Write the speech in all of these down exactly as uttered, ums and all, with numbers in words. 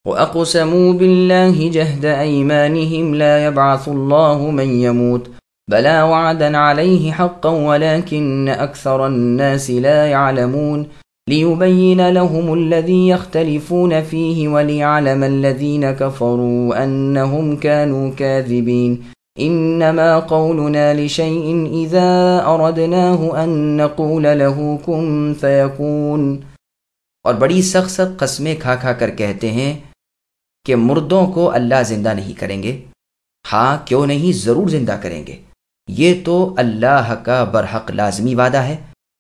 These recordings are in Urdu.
وَأَقْسَمُوا بِاللَّهِ جَهْدَ أَيْمَانِهِمْ لَا يَبْعَثُ اللَّهُ مَن يَمُوتُ بَلَىٰ وَعْدًا عَلَيْهِ حَقًّا وَلَٰكِنَّ أَكْثَرَ النَّاسِ لَا يَعْلَمُونَ لِيُبَيِّنَ لَهُمُ الَّذِي يَخْتَلِفُونَ فِيهِ وَلِيَعْلَمَ الَّذِينَ كَفَرُوا أَنَّهُمْ كَانُوا كَاذِبِينَ إِنَّمَا قَوْلُنَا لِشَيْءٍ إِذَا أَرَدْنَاهُ أَن نَّقُولَ لَهُ كُن فَيَكُونُ۔ اور بڑی سخت سخت قسمیں کھا کھا کر کہتے ہیں کہ مردوں کو اللہ زندہ نہیں کریں گے۔ ہاں کیوں نہیں، ضرور زندہ کریں گے، یہ تو اللہ کا برحق لازمی وعدہ ہے،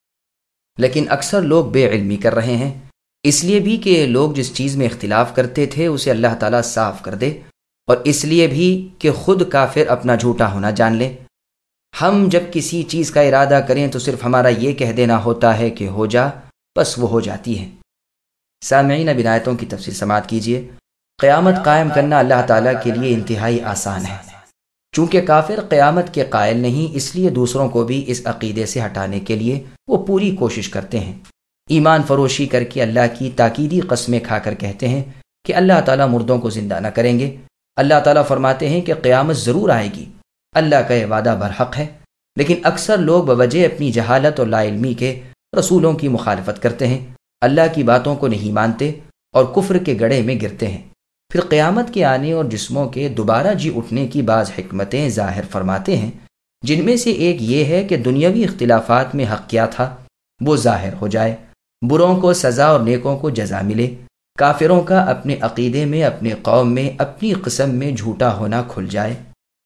لیکن اکثر لوگ بے علمی کر رہے ہیں، اس لیے بھی کہ لوگ جس چیز میں اختلاف کرتے تھے اسے اللہ تعالیٰ صاف کر دے، اور اس لیے بھی کہ خود کافر اپنا جھوٹا ہونا جان لے۔ ہم جب کسی چیز کا ارادہ کریں تو صرف ہمارا یہ کہہ دینا ہوتا ہے کہ ہو جا، بس وہ ہو جاتی ہے۔ سامعین، اب آیتوں کی تفسیر سماعت کیجیے۔ قیامت قائم کرنا اللہ تعالیٰ کے لیے انتہائی آسان ہے۔ چونکہ کافر قیامت کے قائل نہیں، اس لیے دوسروں کو بھی اس عقیدے سے ہٹانے کے لیے وہ پوری کوشش کرتے ہیں۔ ایمان فروشی کر کے اللہ کی تاکیدی قسمیں کھا کر کہتے ہیں کہ اللہ تعالیٰ مردوں کو زندہ نہ کریں گے۔ اللہ تعالیٰ فرماتے ہیں کہ قیامت ضرور آئے گی، اللہ کا یہ وعدہ برحق ہے، لیکن اکثر لوگ بوجہ اپنی جہالت اور لا علمی کے رسولوں کی مخالفت کرتے ہیں، اللہ کی باتوں کو نہیں مانتے اور کفر کے گڑھے میں گرتے ہیں۔ پھر قیامت کے آنے اور جسموں کے دوبارہ جی اٹھنے کی بعض حکمتیں ظاہر فرماتے ہیں، جن میں سے ایک یہ ہے کہ دنیاوی اختلافات میں حق کیا تھا وہ ظاہر ہو جائے، بروں کو سزا اور نیکوں کو جزا ملے، کافروں کا اپنے عقیدے میں، اپنے قوم میں، اپنی قسم میں جھوٹا ہونا کھل جائے۔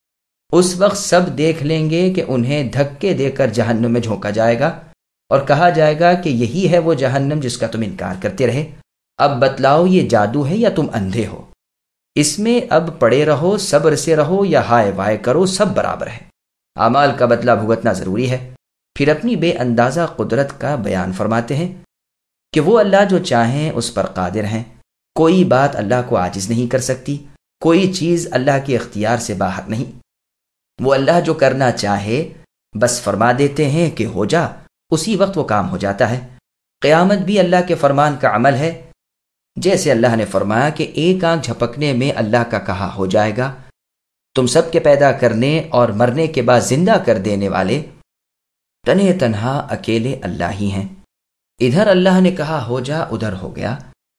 اس وقت سب دیکھ لیں گے کہ انہیں دھکے دے کر جہنم میں جھونکا جائے گا اور کہا جائے گا کہ یہی ہے وہ جہنم جس کا تم انکار کرتے رہے، اب بتلاؤ یہ جادو ہے یا تم اندھے ہو، اس میں اب پڑے رہو، صبر سے رہو یا ہائے وائے کرو، سب برابر ہے۔ اعمال کا بدلہ بھگتنا ضروری ہے۔ پھر اپنی بے اندازہ قدرت کا بیان فرماتے ہیں کہ وہ اللہ جو چاہیں اس پر قادر ہیں، کوئی بات اللہ کو عاجز نہیں کر سکتی، کوئی چیز اللہ کے اختیار سے باہر نہیں۔ وہ اللہ جو کرنا چاہے بس فرما دیتے ہیں کہ ہو جا، اسی وقت وہ کام ہو جاتا ہے۔ قیامت بھی اللہ کے فرمان کا عمل ہے، جیسے اللہ نے فرمایا کہ ایک آنکھ جھپکنے میں اللہ کا کہا ہو جائے گا۔ تم سب کے پیدا کرنے اور مرنے کے بعد زندہ کر دینے والے تنہے تنہا اکیلے اللہ ہی ہیں۔ ادھر اللہ نے کہا ہو جا، ادھر ہو گیا۔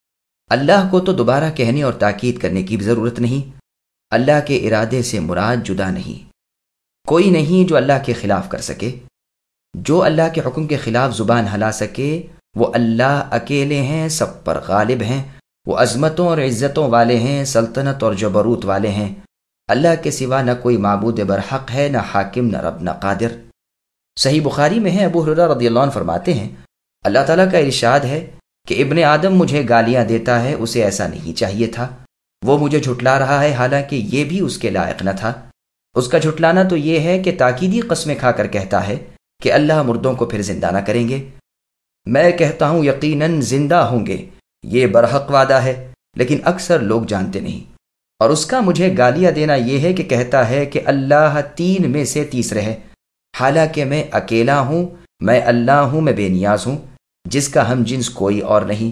اللہ کو تو دوبارہ کہنے اور تاکید کرنے کی بھی ضرورت نہیں۔ اللہ کے ارادے سے مراد جدا نہیں، کوئی نہیں جو اللہ کے خلاف کر سکے۔ جو اللہ کے حکم کے خلاف زبان ہلا سکے وہ اللہ اکیلے ہیں، سب پر غالب ہیں، وہ عظمتوں اور عزتوں والے ہیں، سلطنت اور جبروت والے ہیں۔ اللہ کے سوا نہ کوئی معبود برحق ہے، نہ حاکم، نہ رب، نہ قادر۔ صحیح بخاری میں ہے، ابو ہریرہ رضی اللہ عنہ فرماتے ہیں اللہ تعالیٰ کا ارشاد ہے کہ ابن آدم مجھے گالیاں دیتا ہے، اسے ایسا نہیں چاہیے تھا، وہ مجھے جھٹلا رہا ہے حالانکہ یہ بھی اس کے لائق نہ تھا۔ اس کا جھٹلانا تو یہ ہے کہ تاکیدی قسمیں کھا کر کہتا ہے کہ اللہ مردوں کو پھر زندہ نہ کریں گے۔ میں کہتا ہوں یقیناً زندہ ہوں گے، یہ برحق وعدہ ہے، لیکن اکثر لوگ جانتے نہیں۔ اور اس کا مجھے گالیاں دینا یہ ہے کہ کہتا ہے کہ اللہ تین میں سے تیسرے ہے، حالانکہ میں اکیلا ہوں، میں اللہ ہوں، میں بے نیاز ہوں، جس کا ہم جنس کوئی اور نہیں۔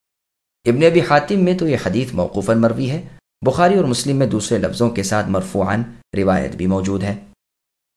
ابن ابی حاتم میں تو یہ حدیث موقوفاً مروی ہے، بخاری اور مسلم میں دوسرے لفظوں کے ساتھ مرفوعاً روایت بھی موجود ہے۔